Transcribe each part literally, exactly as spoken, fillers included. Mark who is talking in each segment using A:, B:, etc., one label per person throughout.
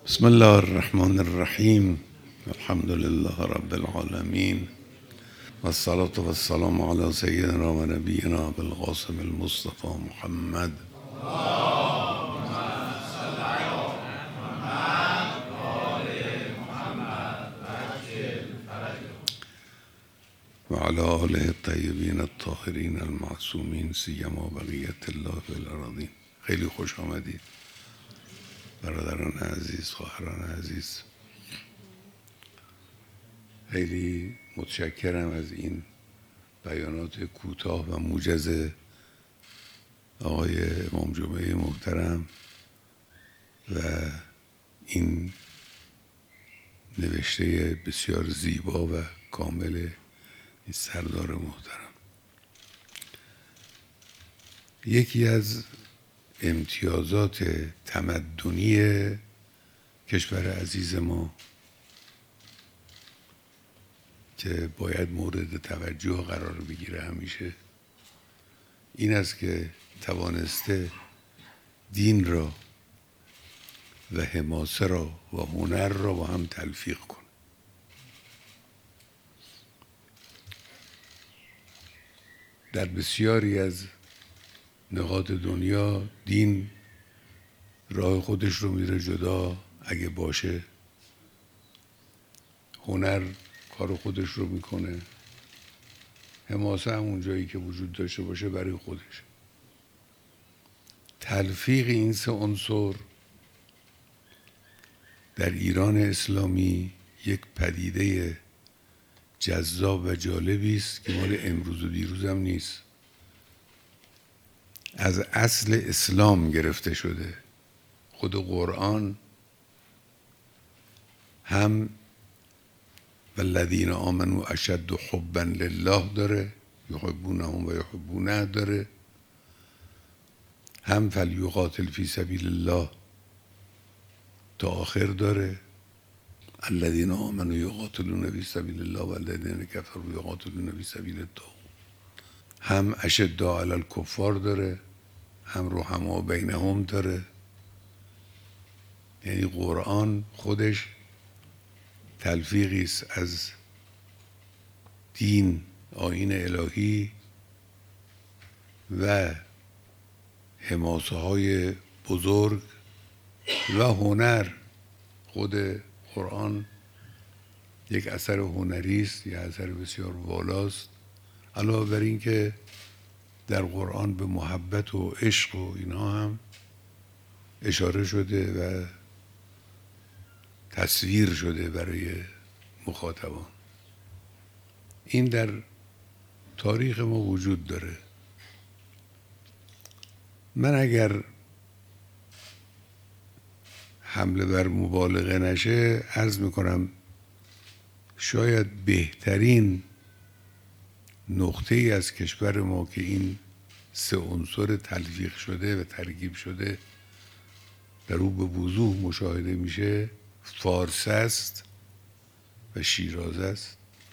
A: بسم الله الرحمن الرحیم. الحمد لله رب العالمین و الصلاة و السلام علی سیدنا و نبینا ابوالقاسم المصطفى محمد و علی آله الطیبین الطاهرین المعصومین سیما بقیت الله فی الارضین. خیلی خوش آمدید برادران عزیز، خواهران عزیز. خیلی متشکرم از این بیانات کوتاه و موجز آقای امام جمعه محترم و این نوشته بسیار زیبا و کامل این سردار محترم. یکی از امتیازات تمدنی کشور عزیز ما که باید مورد توجه قرار بگیره همیشه این است که توانسته دین را و حماسه را و هنر را با هم تلفیق کنه. در بسیاری از نقاط دنیا دین راه خودش رو میره جدا اگه باشه، هنر کار خودش رو میکنه، حماسه همون جایی که وجود داشته باشه برای خودش. تلفیق این سه عنصر در ایران اسلامی یک پدیده جذاب و جالبی است که مال امروز و دیروز هم نیست. از اصل اسلام گرفته شده. خود قرآن هم والذین آمنوا اشد حبا لله داره، یحبونهم و یحبونه داره، هم فلیقاتل فی سبیل الله تا آخر داره، الذین آمنوا یقاتلون فی سبیل الله والذین کفروا یقاتلون فی سبیل الطاغوت، هم اشداء علی الکفار داره، هم رحماء بینهم داره. یعنی قرآن خودش تلفیقی است از دین، آیین الهی و حماسه های بزرگ و هنر. خود قرآن یک اثر هنری است، یک اثر بسیار والاست. علاوه بر این که در قرآن به محبت و عشق و اینها هم اشاره شده و تصویر شده برای مخاطبان. این در تاریخ ما وجود داره. من اگر حمله بر مبالغه نشه عرض میکنم شاید بهترین نقطه ای از کشور ما که این سه عنصر تلفیق شده و ترکیب شده در او به وضوح مشاهده میشه فارس است و شیراز است.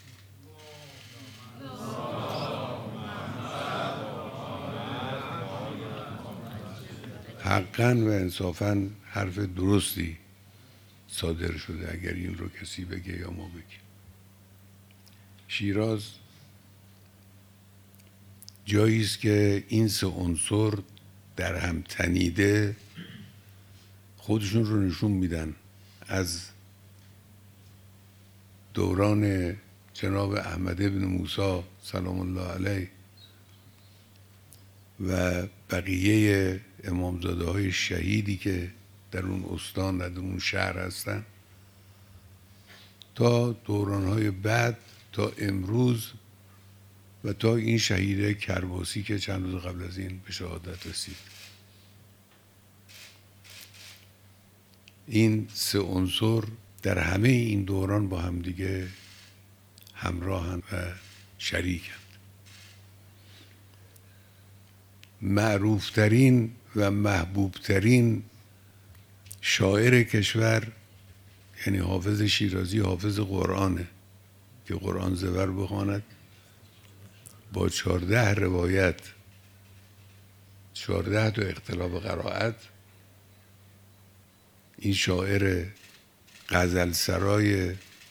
A: حقاً و انصافاً حرف درستی صادر شده اگر این رو کسی بگه یا ما بگیم. شیراز جایی است که این سه عنصر در هم تنیده خودشون رو نشون میدن. از دوران جناب احمد ابن موسی سلام الله علیه و بقیه امامزاده های شهیدی که در اون استان در اون شهر هستن تا دوران های بعد تا امروز و تا این شهید کرباسی که چند روز قبل از این به شهادت رسید. این سه عنصر در همه این دوران با هم دیگه همراهن و شریکن. معروفترین و محبوبترین شاعر کشور یعنی حافظ شیرازی حافظ قرآنه که قرآن زبر بخواند با چهارده روایت، چهارده تا اختلاف قرائت این شاعر غزل سرای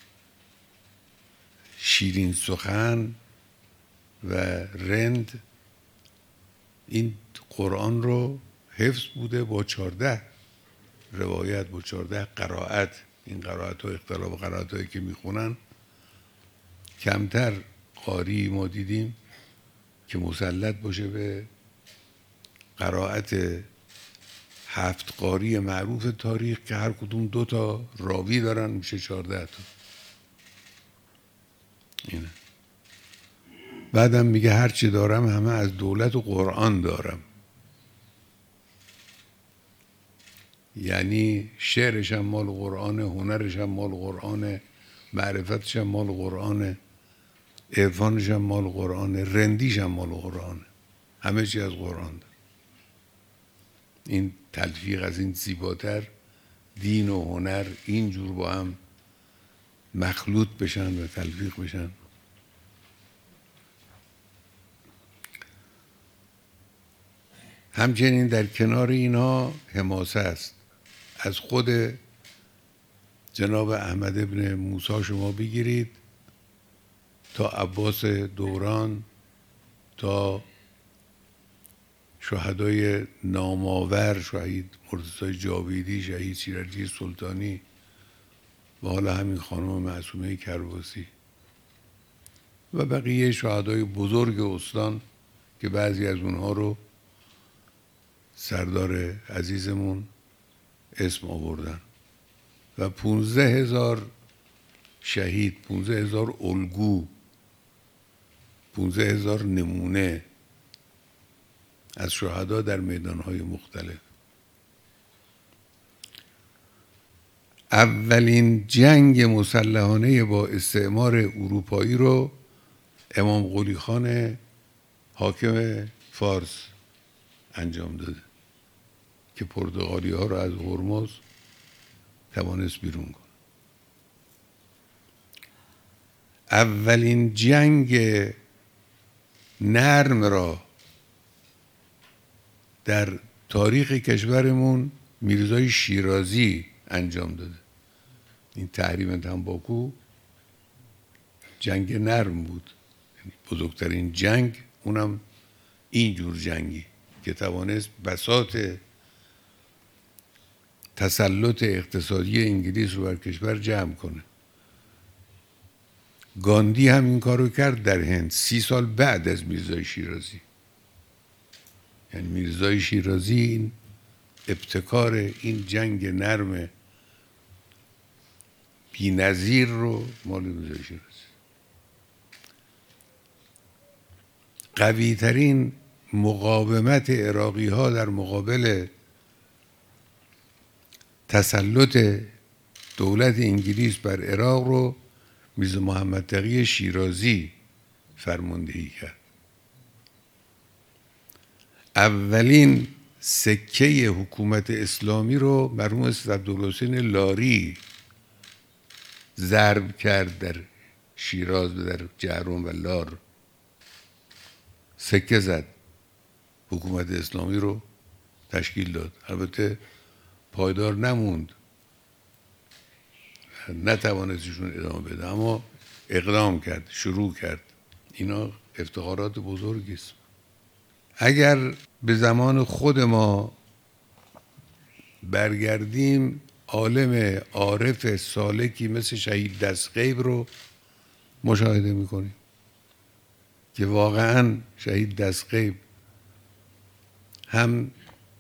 A: شیرین سخن و رند این قرآن رو حفظ بوده با چارده روایت، با چارده قرائت. این قرائت ها اختلاف قرائت هایی که میخونن کمتر قاری ما دیدیم که مسلط باشه به قرائت هفت قاری معروف تاریخ که هر کدوم دو تا راوی دارن، میشه چارده تا. اینه. بعدم میگه هر چی دارم همه از دولت و قرآن دارم. یعنی شعرش هم مال قرآنه، هنرش هم مال قرآنه، معرفتش هم مال قرآنه، عرفانش هم مال قرآنه، رندیش هم مال قرآنه، همه چی از قرآن داره. این تلفیق از این زیباتر دین و هنر اینجور با هم مخلوط بشن و تلفیق بشن. همچنین در کنار اینها حماسه است. از خود جناب احمد ابن موسی شما بگیرید تا عباس دوران، تا شهدای نامآور، شهید مرتضی جاویدی، شهید شیرازی سلطانی و حالا همین خانم معصومه کرباسی و بقیه شهدای بزرگ استان که بعضی از اونها رو سردار عزیزمون اسم آوردن و پونزده هزار شهید، پونزده هزار الگو، پونزده هزار نمونه از شهدا در میدانهای مختلف. اولین جنگ مسلحانه با استعمار اروپایی رو امام قلی خان حاکم فارس انجام داده که پرتغالی ها رو از هرمز توانست بیرون کنه. اولین جنگ نرم را در تاریخ کشورمون میرزای شیرازی انجام داده. این تحریم تنباکو جنگ نرم بود، بزرگترین جنگ، اونم اینجور جنگی که توانست بساط تسلط اقتصادی انگلیس رو بر کشور جمع کنه. گاندی هم این کارو کرد در هند سی سال بعد از میرزای شیرازی. یعنی میرزای شیرازی این ابتکار این جنگ نرم بی‌نظیر رو مال میرزای شیرازی. قوی ترین مقاومت عراقی ها در مقابل تسلط دولت انگلیس بر عراق رو میرزا محمد تقی شیرازی فرماندهی کرد. اولین سکه حکومت اسلامی رو مرحوم سید عبدالحسین لاری ضرب کرد در شیراز و در جهرم و لار. سکه زد، حکومت اسلامی رو تشکیل داد. البته پایدار نموند، نتوانستشون ادامه بده، اما اقدام کرد، شروع کرد. اینا افتخارات بزرگی است. اگر به زمان خود ما برگردیم، عالم عارف سالکی مثل شهید دستغیب رو مشاهده میکنیم که واقعا شهید دستغیب هم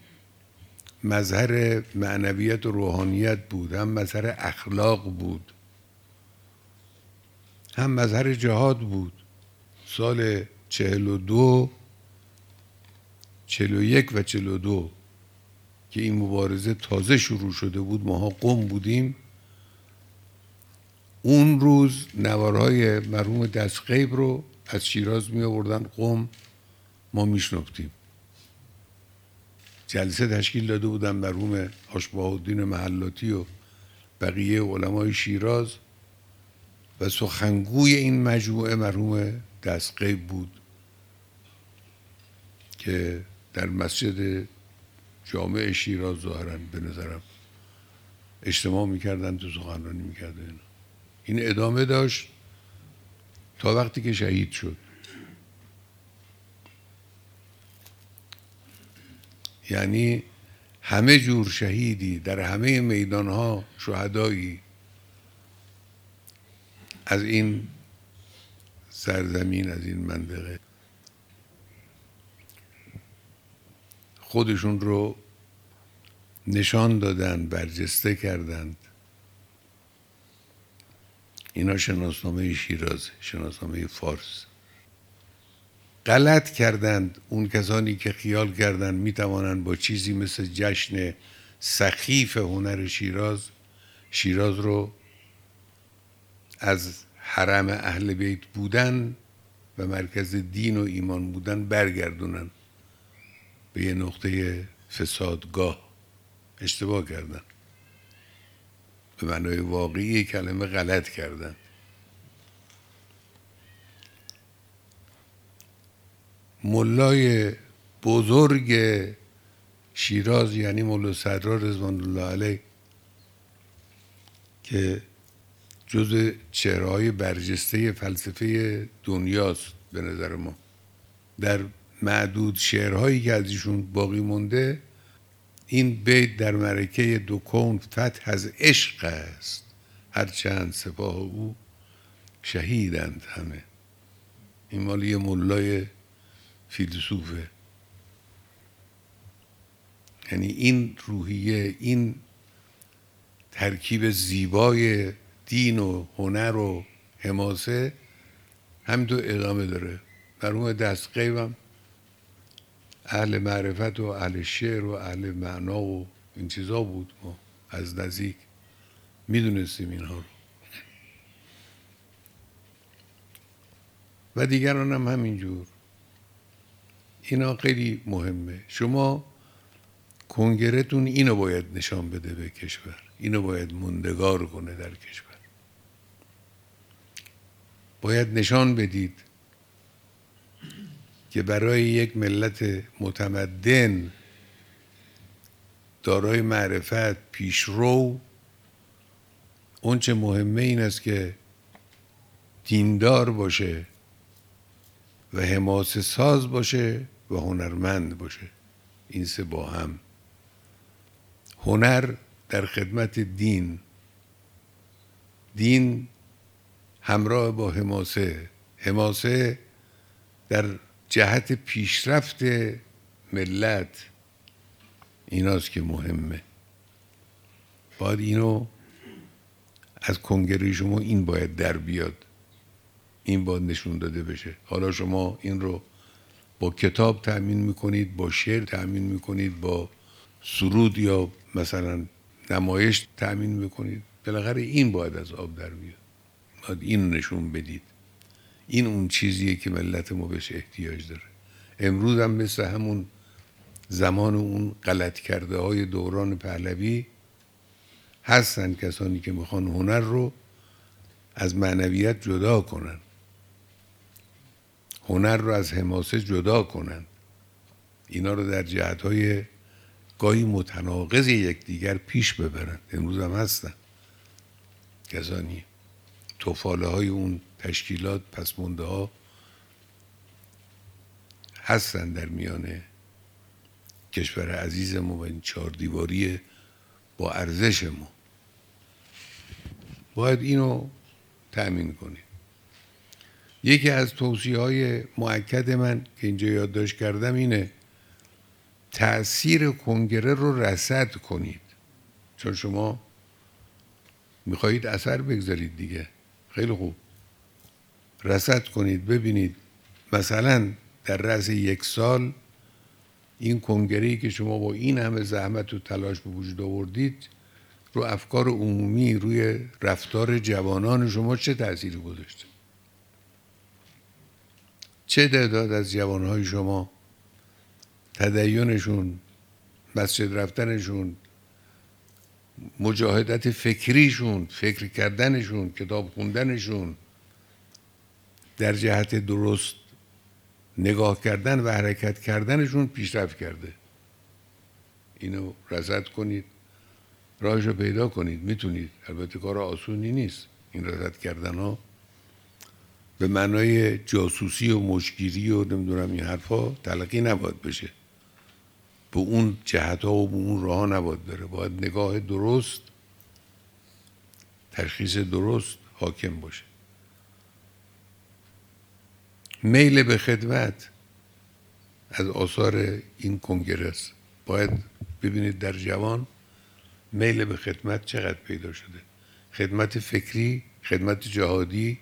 A: مظهر معنویت و روحانیت بود، هم مظهر اخلاق بود، هم مظهر جهاد بود. سال چهل و دو، چهل و یک و چهل و دو که این مبارزه تازه شروع شده بود، ماها قم بودیم. اون روز نوارهای مرحوم دستغیب رو از شیراز می آوردن قم، ما می شنفتیم. جلسه تشکیل داده بودن مرحوم حاج الدین محلاتی و بقیه علمای شیراز و سخنگوی این مجموعه مرحوم دستغیب بود که در مسجد جامع شیراز ظاهرا به نظرم اجتماع میکردن تو سخنرانی میکردن. این ادامه داشت تا وقتی که شهید شد. یعنی همه جور شهیدی در همه میدانها، شهدایی از این سرزمین، از این منطقه خودشون رو نشان دادن، برجسته کردند. اینا شناسنامه شیراز، شناسنامه فارس. غلط کردند اون کسانی که خیال کردند میتوانند با چیزی مثل جشن سخیف هنر شیراز شیراز رو از حرم اهل بیت بودن و مرکز دین و ایمان بودن برگردونن به یه نقطه فسادگاه. اشتباه کردن، به معنای واقعی کلمه غلط کردن. ملای بزرگ شیراز یعنی مولا صدرا رضوان الله علیه که جز چهره‌های برجسته فلسفه دنیاست به نظر ما، در معدود شعرهایی که از ایشون باقی مونده این بیت در معرکه دو کون فتح از عشق است، هرچند سپاه او شهیدند همه. این مال یه ملای فیلسوفه. یعنی این روحیه، این ترکیب زیبای دین و هنر و حماسه همینطور ادامه داره. مرحوم دستغیبم اهل معرفت و اهل شعر و اهل معنا و این چیزا بود. ما از نزدیک میدونستیم اینها رو و دیگران هم همینجور. اینا خیلی مهمه. شما کنگرهتون اینو باید نشان بده به کشور، اینو باید موندگار کنه در کشور. باید نشان بدید که برای یک ملت متمدن دارای معرفت، پیشرو، اون چه مهمه این است که دیندار باشه و حماسه ساز باشه و هنرمند باشه. این سه با هم. هنر در خدمت دین، دین همراه با حماسه، حماسه در جهت پیشرفت ملت. ایناست که مهمه. باید اینو از کنگره شما این باید در بیاد، این باید نشون داده بشه. حالا شما این رو با کتاب تأمین میکنید، با شعر تأمین میکنید، با سرود یا مثلا نمایش تأمین میکنید. بالاخره این باید از آب در بیاد. باید این نشون بدید. این اون چیزیه که ملت ما بهش احتیاج داره. امروز هم مثل همون زمان اون غلط کرده های دوران پهلوی هستن کسانی که میخوان هنر رو از معنویت جدا کنن، هنر رو از حماسه جدا کنن، اینا رو در جهت‌های گاهی متناقض یکدیگر پیش ببرن. امروز هم هستن کسانی. توفاله های اون تشکیلات پسمانده ها هستن در میان کشور عزیز ما و این چهار دیواری با ارزش ما. باید اینو تأمین کنید. یکی از توصیه های مؤکد من که اینجا یادداشت کردم اینه تأثیر کنگره رو رصد کنید، چون شما میخواهید اثر بگذارید دیگه. خیلی خوب، رصد کنید ببینید مثلا در رأس یک سال این کنگره‌ای که شما با این همه زحمت و تلاش به وجود آوردید رو افکار عمومی، روی رفتار جوانان شما چه تأثیری گذاشته؟ چه تعداد از جوانهای شما تدینشون، مسجد رفتنشون، مجاهدت فکریشون، فکر کردنشون، کتاب خوندنشون، در جهت درست نگاه کردن و حرکت کردنشون پیشرفت کرده؟ اینو رصد کنید. راهش رو پیدا کنید. میتونید، البته کار آسونی نیست این رصد کردن ها، به معنای جاسوسی و مشگیری و نمیدونم این حرفا تلقی نباید بشه، به اون جهت ها و به اون راه ها نباید بره. باید نگاه درست، تشخیص درست حاکم باشه. میل به خدمت از آثار این کنگره باید ببینید در جوان میل به خدمت چقدر پیدا شده. خدمت فکری، خدمت جهادی،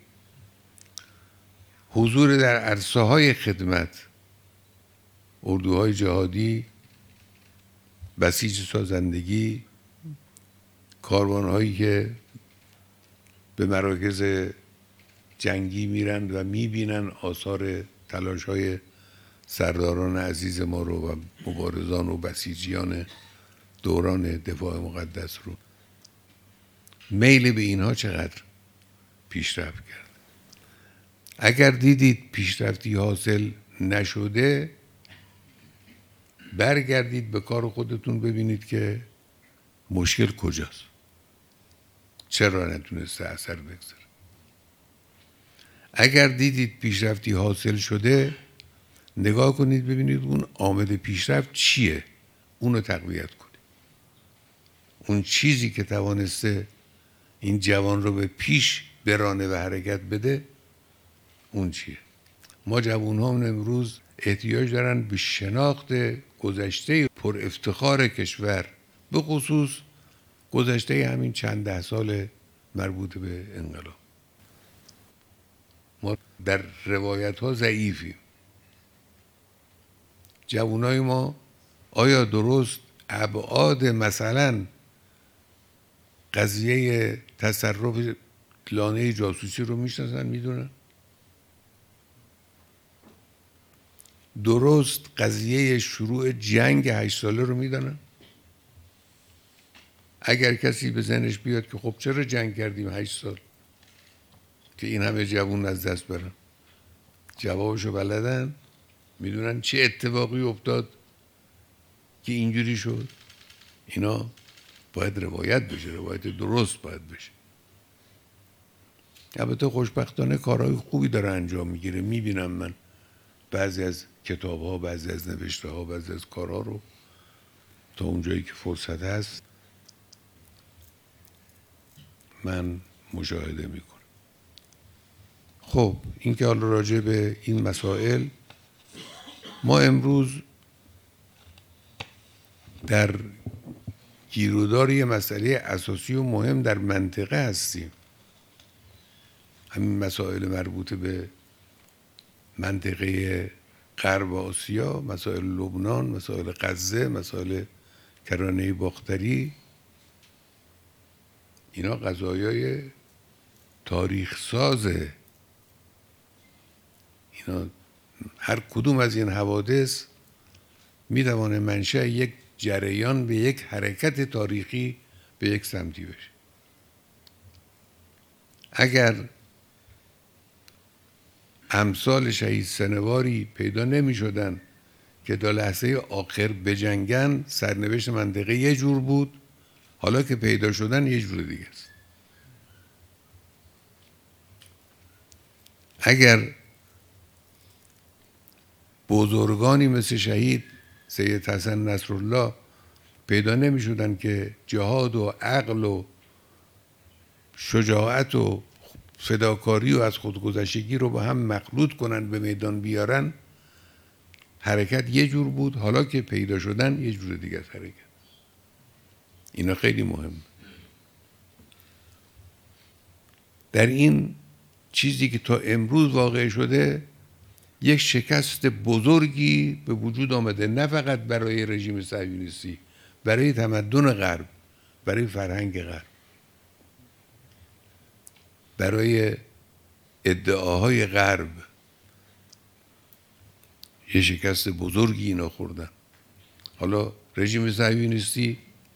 A: حضور در عرصه های خدمت، اردوهای جهادی، بسیج سازندگی، کاروان هایی که به مراکز جنگی میرن و میبینن آثار تلاش های سرداران عزیز ما رو و مبارزان و بسیجیان دوران دفاع مقدس رو. میل به اینها چقدر پیشرفت کرد. اگر دیدید پیشرفتی حاصل نشده، برگردید به کار خودتون ببینید که مشکل کجاست، چرا نتونسته اثر بگذاره. اگر دیدید پیشرفتی حاصل شده، نگاه کنید ببینید اون عامل پیشرفت چیه، اونو تقویت کنید. اون چیزی که توانسته این جوان رو به پیش برانه و حرکت بده، اون چیه؟ ما جوان ها امروز احتیاج دارن به شناخت گذشته پر افتخار کشور، به خصوص گذشته همین چند ده سال مربوط به انقلاب. ما در روایت ها ضعیفیم. جوانای ما آیا درست ابعاد مثلا قضیه تصرف لانه جاسوسی رو میشناسن، میدونن؟ درست قضیه شروع جنگ هشت ساله رو میدونن؟ اگر کسی به ذهنش بیاد که خب چرا جنگ کردیم هشت سال که این همه جوان از دست برن، جوابشو بلدن، میدونن چه اتفاقی افتاد که اینجوری شد. اینا باید روایت بشه، روایت درست باید بشه. البته خوشبختانه کارهای خوبی داره انجام میگیره. میبینم من بعضی از کتاب ها، بعضی از نوشته ها، بعضی از کارها رو تا اونجایی که فرصت هست من مشاهده میکنم. خب این که حالا راجع به این مسائل، ما امروز در گیرودار یه مسئله اساسی و مهم در منطقه هستیم. همین مسائل مربوط به منطقه غرب آسیا، مسائل لبنان، مسائل غزه، مسائل کرانه باختری، اینا قضایای تاریخ سازه. اینا هر کدوم از این حوادث میتوانه منشأ یک جریان به یک حرکت تاریخی به یک سمتی بشه. اگر امثال شهید سنواری پیدا نمی شدن که تا لحظه آخر بجنگن، سرنوشت منطقه یه جور بود، حالا که پیدا شدن یه جور دیگه است. اگر بزرگانی مثل شهید سید حسن نصرالله پیدا نمی شدن که جهاد و عقل و شجاعت و فداکاری و از خودگذشتگی رو با هم مخلوط کنن به میدان بیارن، حرکت یه جور بود، حالا که پیدا شدن یه جور دیگه است حرکت. اینا خیلی مهم. در این چیزی که تا امروز واقع شده، یک شکست بزرگی به وجود آمده، نه فقط برای رژیم صهیونیستی، برای تمدن غرب، برای فرهنگ غرب، برای ادعاهای غرب. یه شکست بزرگی اینا خوردن. حالا رژیم صهیونیستی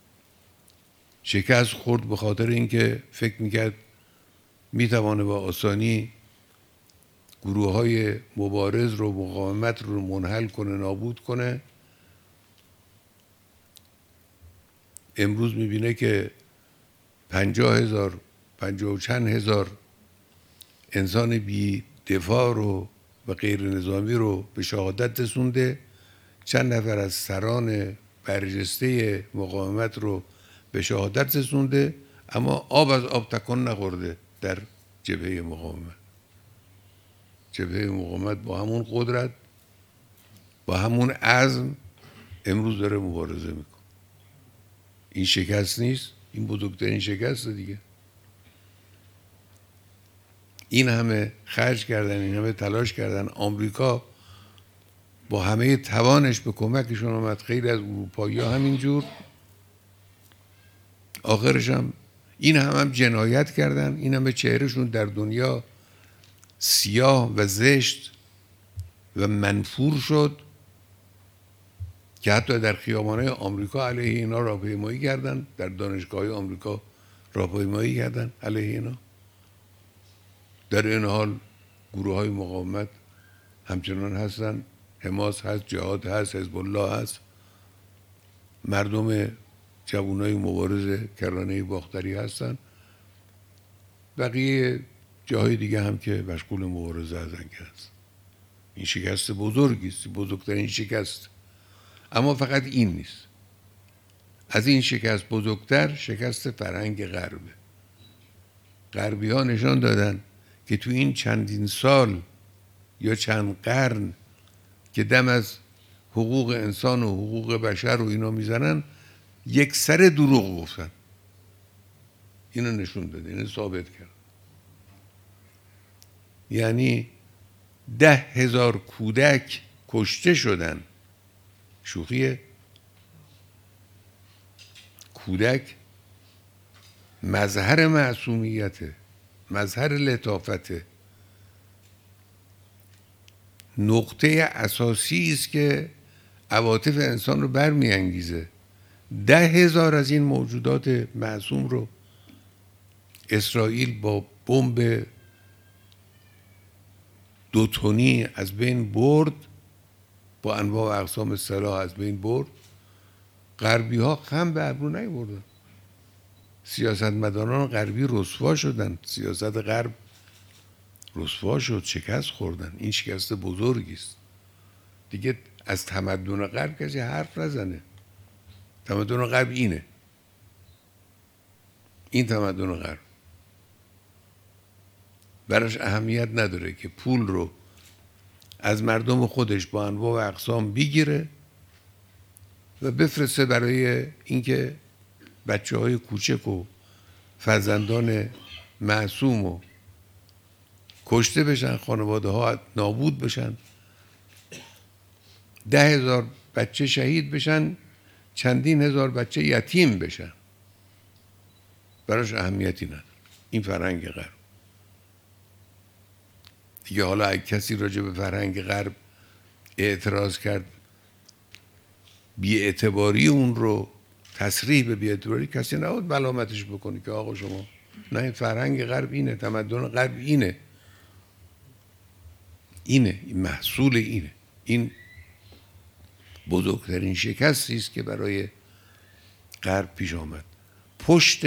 A: شکست خورد به خاطر اینکه فکر میکرد میتوانه با آسانی گروه های مبارز رو، مقاومت رو منحل کنه، نابود کنه امروز میبینه که پنجاه هزار پنجاه و چند هزار انسان بی دفاع رو و غیر نظامی رو به شهادت رسونده، چند نفر از سران برجسته مقاومت رو به شهادت رسونده، اما آب از آب تکان نخورده در جبهه مقاومت. جبهه مقاومت با همون قدرت، با همون عزم امروز داره مبارزه میکنه. این شکست نیست، این بزرگترین شکست دیگه. این همه خرج کردن، این همه تلاش کردن، آمریکا با همه توانش به کمکشون آمد، خیلی از اروپایی ها همینجور، آخرش هم این هم, هم جنایت کردن، این همه چهرهشون در دنیا سیاه و زشت و منفور شد که حتی در خیابان‌های آمریکا علیه اینا راهپیمایی کردن، در دانشگاه‌های آمریکا راهپیمایی کردن علیه اینا. در این حال گروه‌های مقاومت همچنان هستن، حماس هست، جهاد هست، حزب الله هست، مردم جوانای مبارز کرانه باختری هستن، بقیه جاهای دیگه هم که مشغول مبارزه هستن که هست. این شکست بزرگی است، بزرگترین شکست. اما فقط این نیست، از این شکست بزرگتر شکست فرهنگ غربه. غربی ها نشان دادن که تو این چندین سال یا چند قرن که دم از حقوق انسان و حقوق بشر و اینا میزنن، یک سر دروغ گفتن. اینو نشون داده، اینو ثابت کرد. یعنی ده هزار کودک کشته شدن. شوخیه؟ کودک مظهر معصومیته، مظهر لطافته، نقطه اساسی است که عواطف انسان رو برمیانگیزه. ده هزار از این موجودات معصوم رو اسرائیل با بمب دو تنی از بین برد، با انواع و اقسام سلاح از بین برد. غربی ها خم به ابرو نیاوردن. سیاستمداران غربی رسوا شدن، سیاست غرب رسوا شد، شکست خوردن. این شکست بزرگی است. دیگه از تمدن غرب کسی حرف نزنه. تمدن غرب اینه، این تمدن غرب براش اهمیت نداره که پول رو از مردم خودش با انواع و اقسام بگیره و بفرسته برای اینکه بچه های کوچک و فرزندان معصوم و کشته بشن، خانواده ها نابود بشن، ده هزار بچه شهید بشن، چندین هزار بچه یتیم بشن. براش اهمیتی نداره. این فرهنگ غرب دیگه. حالا اگه کسی راجع به فرهنگ غرب اعتراض کرد، بی‌اعتباری اون رو تصریح به بی‌اعتباری، کسی نباید ملامتش بکنه که آقا شما، نه، این فرهنگ غرب اینه، تمدن غرب اینه، اینه، این محصول اینه. این بزرگترین شکستی است که برای غرب پیش آمد. پشت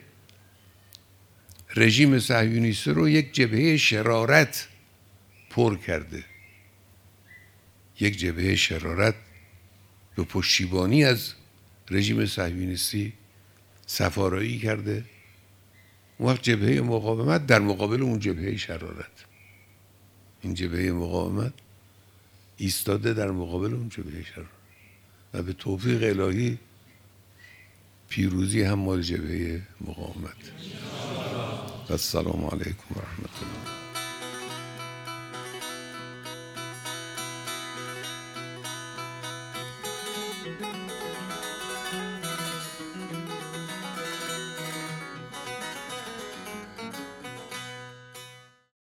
A: رژیم صهیونیستی رو یک جبهه شرارت پر کرده، یک جبهه شرارت به پشتیبانی از رژیم صهیونیستی سفارایی کرده. اون وقت جبهه مقاومت در مقابل اون جبهه شرارت، این جبهه مقاومت ایستاده در مقابل اون جبهه شرارت و به توفیق الهی پیروزی هم مال جبهه مقاومت. السلام علیکم و رحمت الله.